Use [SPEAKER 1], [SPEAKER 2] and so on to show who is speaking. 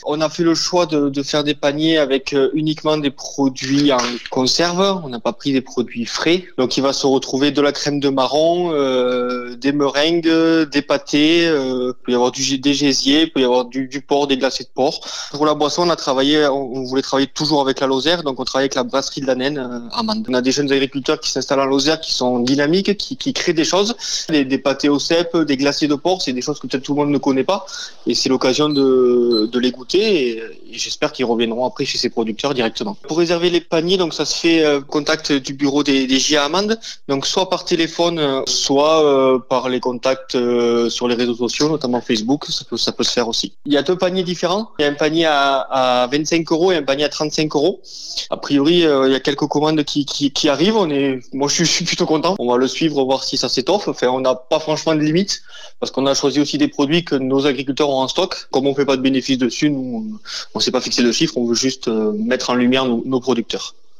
[SPEAKER 1] On a fait le choix de faire des paniers avec uniquement des produits en conserve. On n'a pas pris des produits frais. Donc il va se retrouver de la crème de marron, des meringues, des pâtés, il peut y avoir des gésiers, il peut y avoir du porc, des glacés de porc. Pour la boisson, on voulait travailler toujours avec la Lozère, donc on travaille avec la brasserie de la Naine à Mende. On a des jeunes agriculteurs qui s'installent en Lozère, qui sont dynamiques, qui créent des choses. Des pâtés au cèpe, des glacés de porc, c'est des choses que peut-être tout le monde ne connaît pas. Et c'est l'occasion de les goûter et j'espère qu'ils reviendront après chez ces producteurs directement. Pour réserver les paniers, donc ça se fait contact du bureau des GIA à Mende, donc soit par téléphone, soit par les contacts sur les réseaux sociaux, notamment Facebook, ça peut se faire aussi. Il y a deux paniers différents. Il y a un panier à 25 € et un panier à 35 €. A priori, il y a quelques commandes qui arrivent. Moi, je suis plutôt content. On va le suivre, voir si ça s'étoffe. Enfin, on n'a pas franchement de limite parce qu'on a choisi aussi des produits que nos agriculteurs ont en stock. Comme on fait pas de bénéfice dessus, nous, on s'est pas fixé de chiffres. On veut juste mettre en lumière nos producteurs.